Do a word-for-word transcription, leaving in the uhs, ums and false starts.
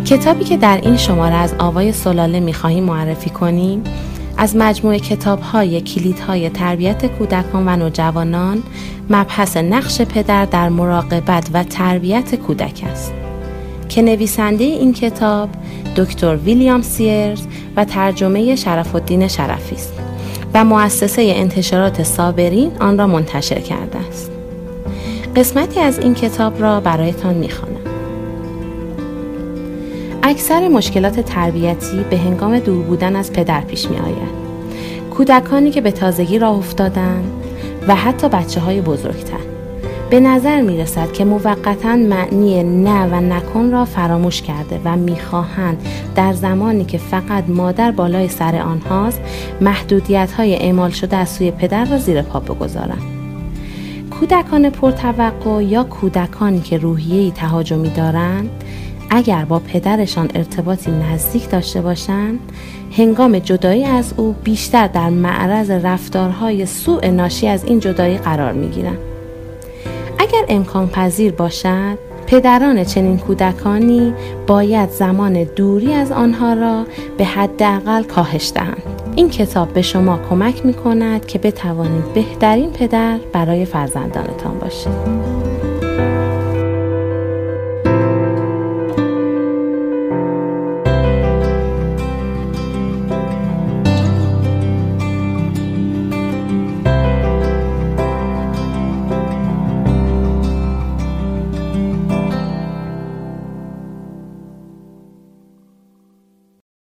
کتابی که در این شماره از آوای سلاله می‌خواهیم معرفی کنیم از مجموعه کتاب‌های کلیدهای تربیت کودکان و نوجوانان مبحث نقش پدر در مراقبت و تربیت کودک است که نویسنده این کتاب دکتر ویلیام سیرز و ترجمه شرف الدین شرفی است و مؤسسه انتشارات صابرین آن را منتشر کرده است. قسمتی از این کتاب را برایتان می‌خوانم. اکثر مشکلات تربیتی به هنگام دور بودن از پدر پیش می آید. کودکانی که به تازگی راه افتادند و حتی بچه‌های بزرگتر. به نظر می رسد که موقتاً معنی نه و نکن را فراموش کرده و می خواهند در زمانی که فقط مادر بالای سر آنهاست محدودیت‌های اعمال شده از سوی پدر را زیر پا بگذارند. کودکان پرتوقع یا کودکانی که روحیه‌ای تهاجمی دارند اگر با پدرشان ارتباطی نزدیک داشته باشند، هنگام جدایی از او بیشتر در معرض رفتارهای سوء ناشی از این جدایی قرار می‌گیرند. اگر امکان پذیر باشد، پدران چنین کودکانی باید زمان دوری از آنها را به حداقل کاهش دهند. این کتاب به شما کمک می‌کند که بتوانید بهترین پدر برای فرزندانتان باشید.